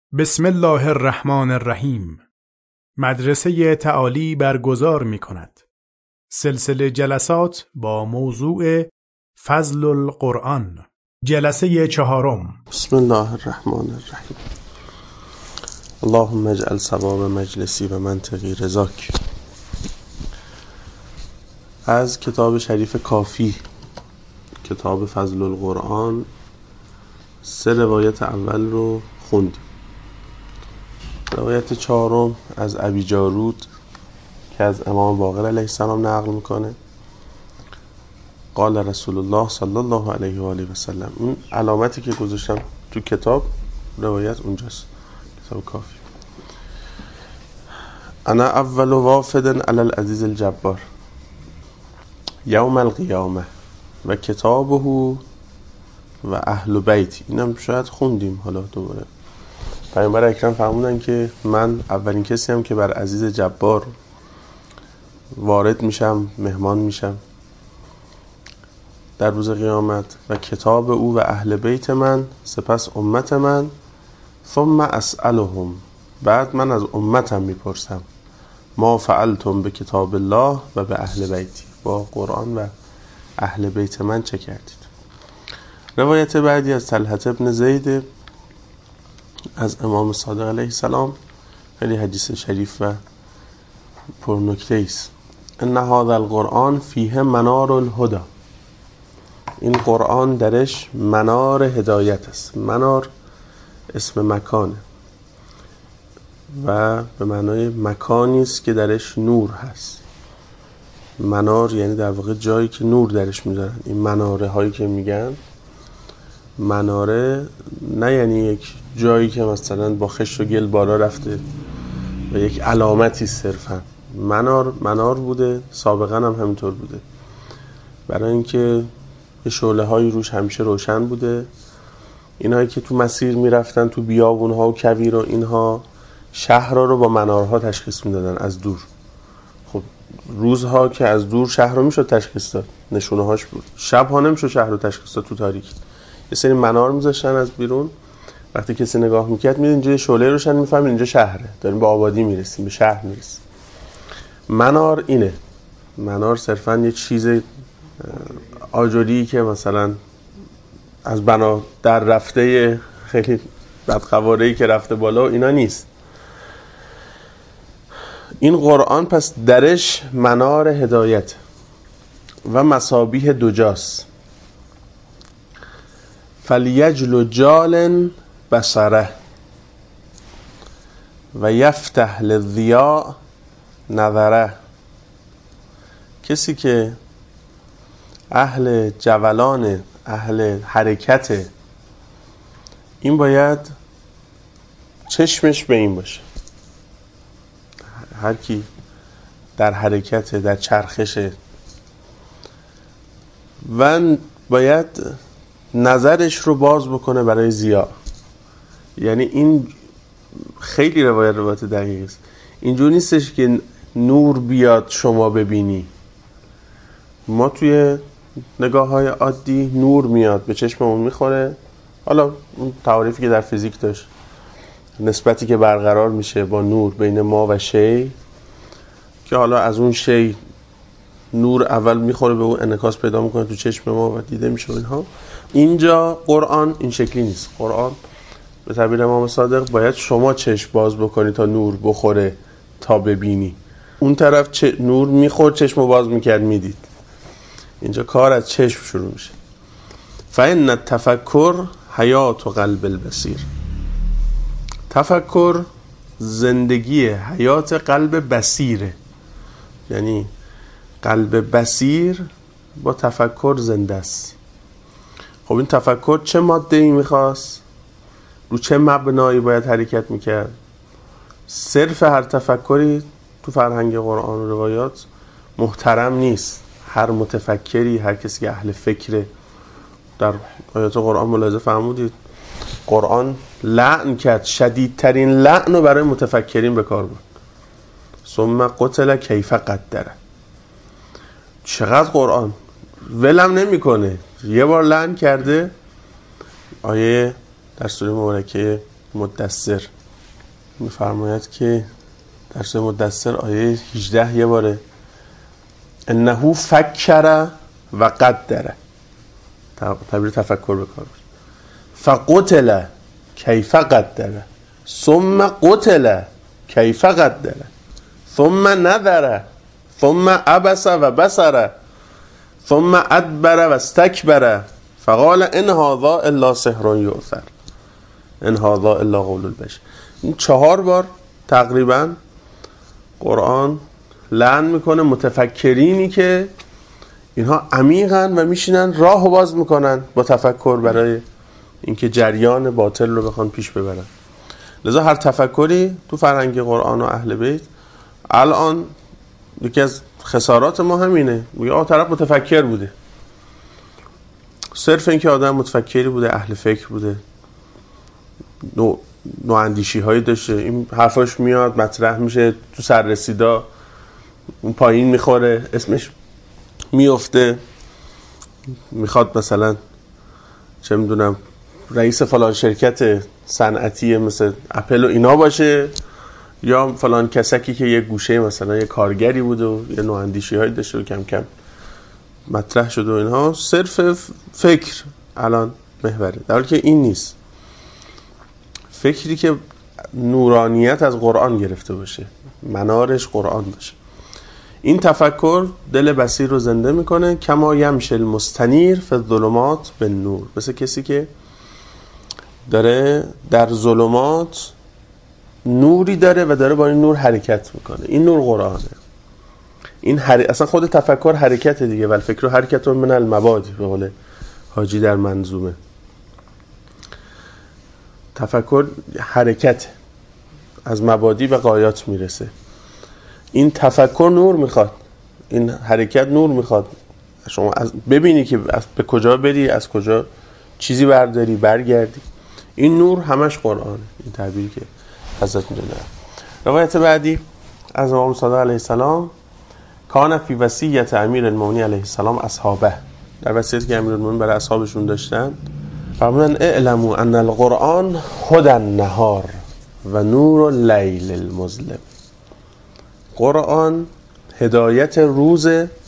بسم الله الرحمن الرحیم. مدرسه تعالی برگزار می کند سلسله جلسات با موضوع فضل القرآن. جلسه 4. بسم الله الرحمن الرحیم. اللهم اجعل ثواب مجلسی و منطقی رضاک. از کتاب شریف کافی، کتاب فضل القرآن، 3 روایت اول رو خوندیم. روایت 4 از ابی جارود که از امام باقر علیه السلام نقل میکنه. قال رسول الله صلی الله علیه و آله و سلم. اون علامتی که گذاشتم تو کتاب روایت اونجاست، کتاب کافی. انا اول وافد علی العزیز الجبار یوم القیامه و کتابه و اهل بیت. اینم شاید خوندیم حالا دوباره. پیامبر اکرم فرمودن که من اولین کسی هم که بر عزیز جبار وارد میشم، مهمان میشم در روز قیامت، و کتاب او و اهل بیت من، سپس امت من، ثم اسألهم، بعد من از امتم میپرسم ما فعلتم به کتاب الله و به اهل بیتی، با قرآن و اهل بیت من چه کردید. روایت بعدی از طلحه ابن زید از امام صادق علیه السلام، خیلی حدیث شریف و پرنکته است. ان هذا القرآن فیه منار الهدى. این قرآن درش منار هدایت است. منار اسم مکانه و به معنای مکانی است که درش نور هست. منار یعنی در واقع جایی که نور درش میذارن. این مناره هایی که میگن، مناره نه یعنی یک جایی که مثلا با خشت و گل بالا رفته و یک علامتی صرفا. منار بوده، سابقا هم همینطور بوده، برای اینکه شعله هایی روش همیشه روشن بوده. اینهایی که تو مسیر میرفتن تو بیابون ها و کویر و اینها، شهر رو با منارها تشخیص میدادن از دور. خب روزها که از دور شهر رو میشد تشخیص داد، نشونه هاش بود. شب ها نمیشد شهر رو تشخیص داد تو تاریکی. یه سری منار میذاشتن از بیرون، وقتی کسی نگاه میکرد میدید اینجا شعله روشن، میفهمید اینجا شهره، داریم به آبادی میرسیم، به شهر میرسیم. منار اینه. منار صرفا یه چیز آجری که مثلا از بنا در رفته خیلی بدقواره‌ای که رفته بالا اینا نیست. این قرآن پس درش منار هدایت و مصابیح دجاست. فلیجل جال بصره و یفتح للضیاء نظره. کسی که اهل جولان، اهل حرکت، این باید چشمش به این باشه. هر کی در حرکت، در چرخشه، و باید نظرش رو باز بکنه برای ضیاء. یعنی این خیلی روایت دقیق است. اینجور نیستش که نور بیاد شما ببینی. ما توی نگاه های عادی نور میاد به چشممون میخوره، حالا اون تعریفی که در فیزیک داشت، نسبتی که برقرار میشه با نور بین ما و شی، که حالا از اون شی نور اول میخوره به اون، انعکاس پیدا میکنه تو چشم ما و دیده میشه اینها. اینجا قرآن این شکلی نیست. قرآن به تعبیر امام صادق باید شما چشم باز بکنی تا نور بخوره تا ببینی. اون طرف نور میخورد، چشم باز میکرد میدید. اینجا کار از چشم شروع میشه. فإن التفکر حیات و قلب البصیر. تفکر زندگی حیات قلب بصیره. یعنی قلب بصیر با تفکر زنده است. خب این تفکر چه ماده‌ای میخواست؟ رو چه مبنایی باید حرکت میکرد؟ صرف هر تفکری تو فرهنگ قرآن و روایات محترم نیست. هر متفکری، هر کسی که اهل فکره، در آیات قرآن ملاحظه فرمودید قرآن لعن کرد، شدیدترین لعن رو برای متفکرین به کار برد. ثم قتل کیف قدره. چقدر قرآن ولم نمیکنه. یه بار لعن کرده، آیه در سوره مبارکه مدثر میفرماید که در سوره مدثر آیه 18 یه باره انه فکر و قدر، تعبیر تفکر بکار فقتل کیف قدر ثم قتل کیف قدر ثم نظر ثم عبس و بصر ثم ادبر و استکبر فقال ان هذا الا سحر یؤثر ان هذا الا قول البشر. این 4 بار تقریبا قرآن لعن میکنه متفکرینی که اینها عمیقن و میشینن راهو باز میکنن با تفکر برای اینکه جریان باطل رو بخوان پیش ببرن. لذا هر تفکری تو فرهنگ قرآن و اهل بیت الان یکی از خسارات ما همینه، میگه طرف متفکر بوده، صرف اینکه آدم متفکری بوده، اهل فکر بوده، نوع اندیشی هایی داشته، این حرفاش میاد مطرح میشه تو سررسیدا اون پایین میخوره اسمش میفته، میخواد مثلا چه میدونم رئیس فلان شرکت صنعتی مثل اپل و اینا باشه، یا فلان کسکی که یه گوشه مثلا یه کارگری بوده و یه نوع اندیشی هایی داشته و کم کم مطرح شده و اینها، صرف فکر الان محوره، در حالی که این نیست. فکری که نورانیت از قرآن گرفته باشه، منارش قرآن باشه. این تفکر دل بصیر رو زنده میکنه. کما یمشی المستنیر فی الظلمات بالنور، مثل کسی که داره در ظلمات نوری داره و داره با این نور حرکت میکنه. این نور قرآنه. این اصلا خود تفکر حرکت دیگه، ولی فکر حرکت من المبادی به قول حاجی در منظومه. تفکر حرکت از مبادی به غایات میرسه. این تفکر نور میخواد، این حرکت نور میخواد. شما ببینی که به کجا بری، از کجا چیزی برداری برگردی. این نور همش قرآنه. این تعبیری که حضرت میدونه. روایت بعدی از امام صادق علیه السلام، کان فی وصیت امیر المؤمنین علیه السلام اصحابه، در وصیتی که امیر المؤمنین برای اصحابشون داشتن فرمودن اعلموا ان القرآن هدی النهار و نور اللیل المظلم. قرآن هدایت روز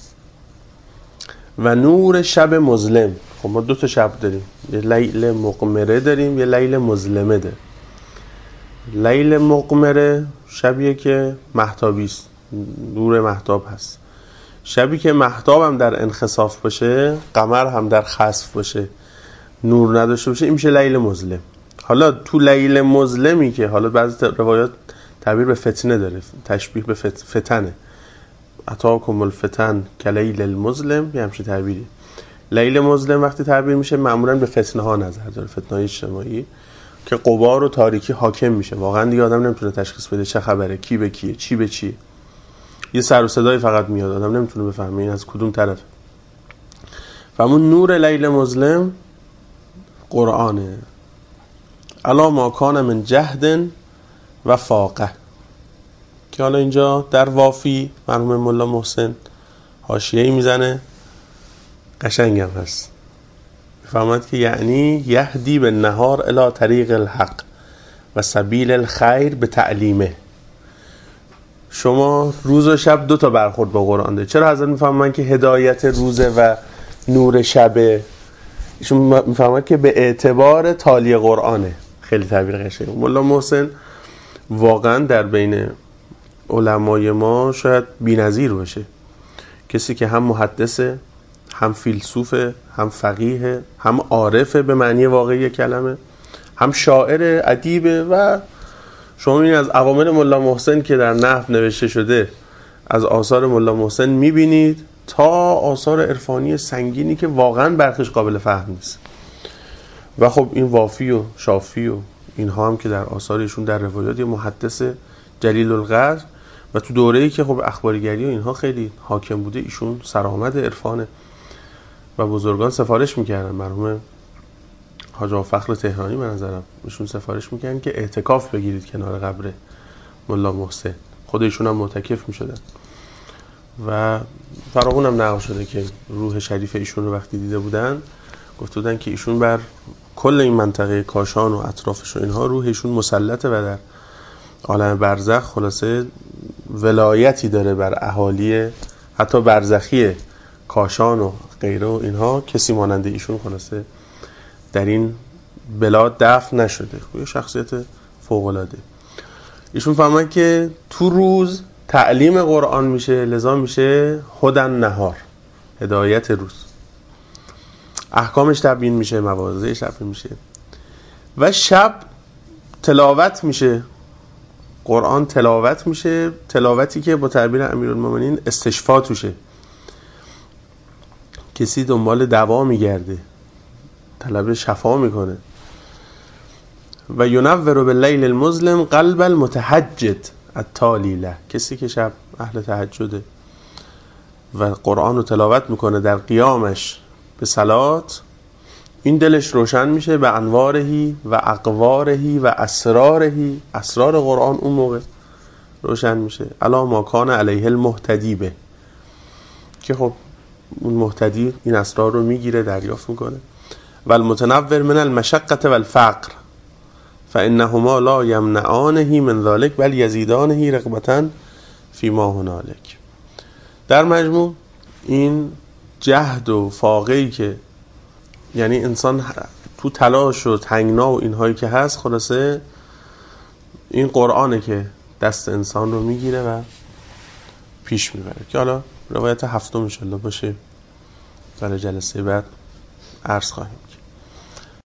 و نور شب مظلم. خب ما 2 شب داریم، یه لیل مقمره داریم، یه لیل مظلمه داریم. لیل مقمره شبیه که مهتابی است، نور مهتاب هست. شبی که مهتاب هم در انخساف باشه، قمر هم در خسف باشه، نور نداشته باشه، این میشه لیل مظلم. حالا تو لیل مظلمی که حالا بعضی روایات تعبیر به فتنه داره، تشبیه به فتنه، اتاکم الفتن کلیل المظلم، یه همچین تعبیری. لیل مظلم وقتی تعبیر میشه معمولا به فتنه ها نظر داره، فتنه های اجتماعی که غبار و تاریکی حاکم میشه، واقعا دیگه آدم نمیتونه تشخیص بده چه خبره، کی به کیه، چی به چیه. یه سر و صدای فقط میاد، آدم نمیتونه بفهمه این از کدوم طرف. و همون نور لیل مظلم قرآنه. الا ما کان من جهد و فاقه، که حالا اینجا در وافی مرحوم مولا محسن حاشیه‌ای میزنه قشنگم هست، میفهمد که یعنی یهدی به نهار الی طریق الحق و سبیل الخیر به تعلیمه. شما روز و شب 2 تا برخورد با قرآن دارید. چرا حضرت میفهمن که هدایت روزه و نور شبه؟ ایشون میفهمن که به اعتبار تالی قرآنه. خیلی تعبیر قشنگه. مولا محسن واقعا در بین علمای ما شاید بی‌نظیر باشه، کسی که هم محدثه، هم فیلسوفه، هم فقیه، هم عارفه به معنی واقعی کلمه، هم شاعر، ادیبه. و شما این از عوامل مولا محسن که در نحو نوشته شده، از آثار مولا محسن میبینید تا آثار عرفانی سنگینی که واقعا برخیش قابل فهم نیست. و خب این وافی و شافی و اینها هم که در آثارشون در روایات، یه محدث جلیل القدر و تو دوره‌ای که خب اخبارگری و اینها خیلی حاکم بوده، ایشون سرآمد عرفانه و بزرگان سفارش میکردن. مرحوم حاج آقا فخر تهرانی به نظرم ایشون سفارش میکردن که اعتکاف بگیرید کنار قبر مولا محسن، خود ایشون هم معتکف میشدن. و فراغون هم نقل شده که روح شریف ایشون رو وقتی دیده بودن گفته بودن که ایشون بر کل این منطقه کاشان و اطرافش و اینها روح ایشون مسلطه و در عالم برزخ خلاصه ولایتی داره بر اهالی حتی برزخی کاشان و غیره و اینها. کسی مانند ایشون خلاصه در این بلاد دفن نشده. یه شخصیت فوق‌العاده. ایشون فهمن که تو روز تعلیم قرآن میشه، لذا میشه هدن نهار، هدایت روز. احکامش تبیین میشه، مواضعش تبیین میشه. و شب تلاوت میشه، قرآن تلاوت میشه، تلاوتی که با تعبیر امیرالمومنین استشفا توشه. کسی دنبال دوا میگرده، طلب شفا میکنه. و ینور باللیل المظلم قلب المتهجد التالی له، کسی که شب اهل تهجده و قرآن رو تلاوت میکنه در قیامش به صلات، این دلش روشن میشه به انوارهی و اقوارهی و اسرارهی. اسرار قرآن اون موقع روشن میشه. الا ما کان علیه المهتدی به، که خب اون مهتدی این اسرار رو میگیره، دریافت میکنه. و المتنور من المشقة والفقر فانهما لا یمنعانه من ذلك بل یزیدانه رغبة فیما هنالک. در مجموع این جهد و فاقه‌ای که یعنی انسان تو تلاش و تنگنا و اینهایی که هست، خلاصه این قرآنه که دست انسان رو میگیره و پیش میبره. که حالا روایت هفتم انشالله باشه برای جلسه بعد عرض خواهیم.